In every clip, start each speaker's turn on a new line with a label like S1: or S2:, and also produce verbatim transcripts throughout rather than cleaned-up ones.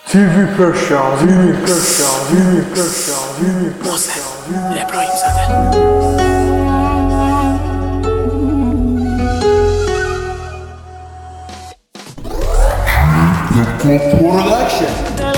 S1: تیوی پرشان تیوی پرشان تیوی پرشان تیوی
S2: محسن ابراهیم زاده.
S1: پروداکشن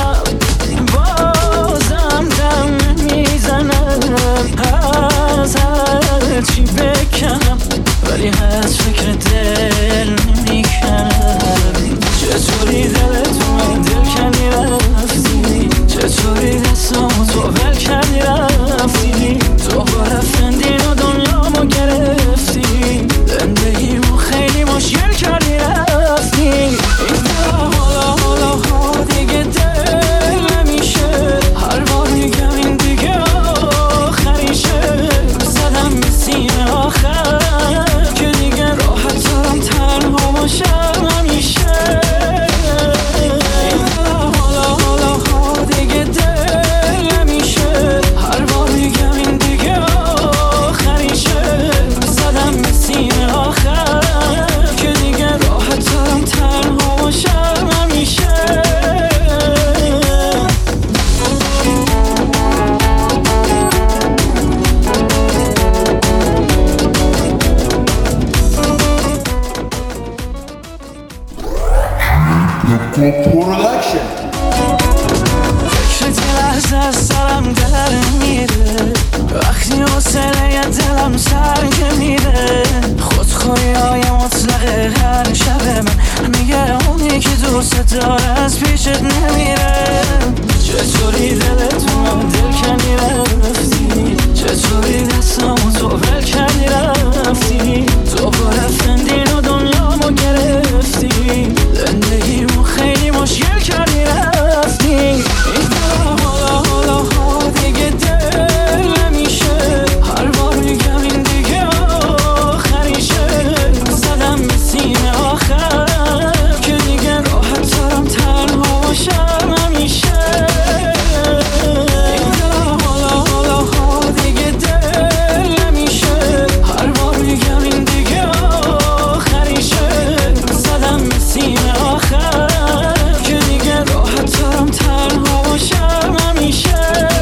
S2: بازم دم میزنم از هر چی بکنم، ولی از فکر دل نمیکنم. چطوری دلت من دل کنی رفتی، چطوری دستامو تو ول کردی رفتی، تو با رفتندین و دنیامو گرفتی، زندگیمو خیلی مشکل کردی رفتی. این حالا حالا ها دیگه دل نمیشه، هر بار میگم این دیگه آخریشه. زدم به سینه آخر که دیگه راحت دارم تنها باشم همیشه. این حالا حالا ها دیگه دل نمیشه، هر بار میگم این دیگه آخریشه. زدم به سینه آخر که دیگه راحت دارم تنها باشم همیشه.
S1: پروداکشن
S2: فکرت یه لحظه از سرم در میره، وقتی حوصله دلم سر میره. خودخوری های مطلق هر شب من میگه اونی که دوست داره از پیشت نمیره. چطوری دلت من دل کنی رفتی، چطوری دستامو تو ول کردی رفتی، تو با رفتندین و دنیامو گرفتی، زندگیمو خیلی مشکل کردی رفتی. این حالا حالا ها دیگه دل نمیشه، هر بار میگم این دیگه آخریشه. زدم به سینه آخر که دیگه راحت دارم تنها باشم همیشه. این حالا حالا ها دیگه دل نمیشه، هر بار میگم این دیگه آخریشه. زدم به سینه آخر که دیگه راحت دارم تنها باشم همیشه.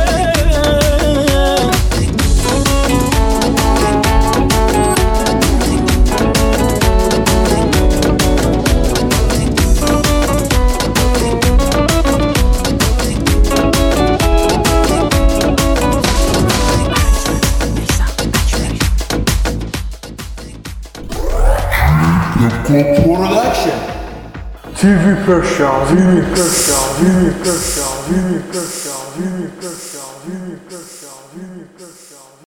S1: پروداکشن تیوی پرشان تیوی پرشان تیوی پرشان تیوی پرشان تیوی پرشان تیوی پرشان تیوی پرشان